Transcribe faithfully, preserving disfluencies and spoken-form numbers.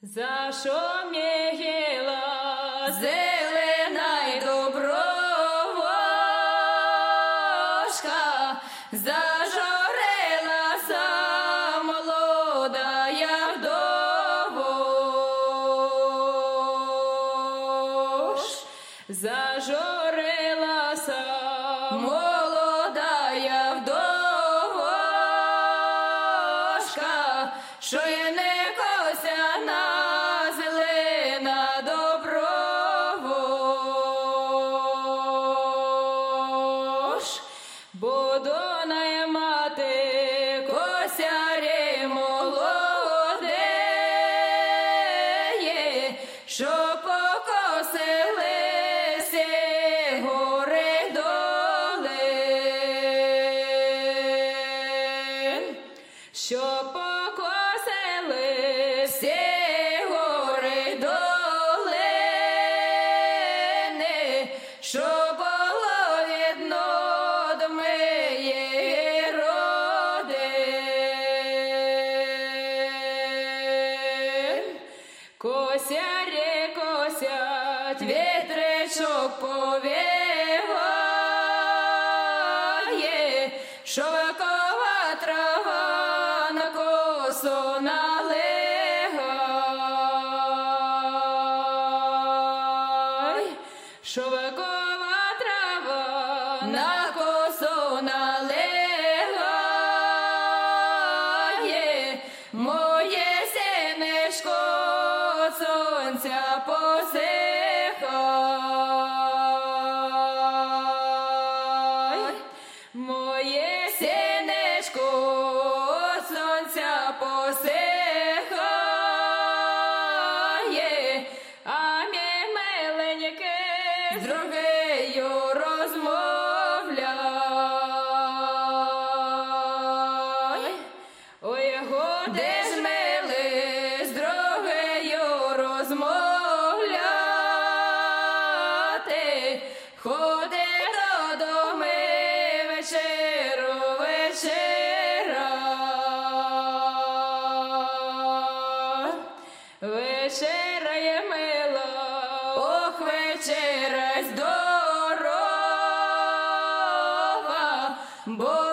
За що м'єла зелена й добровошка, зажорелася молодая вдовош, зажорелася молодая вдовошка, що є не зелена добровош, бо дона мати косярі молодеє, що покосилися гори долин, що покосилися що було видно до моєї родин. Косярі косять, вітричок повіває, що векова трава на косу налягає, що векова трава на косу налягає, моє синечко от сонця посихай, моє синечко от сонця посихає, а мій миленький з другою розмовляй. Ой, годи ж мили з другою розмовляти, ходи додому вечеру вечера. Вечеряє мила, ох, вечеря здорова, бо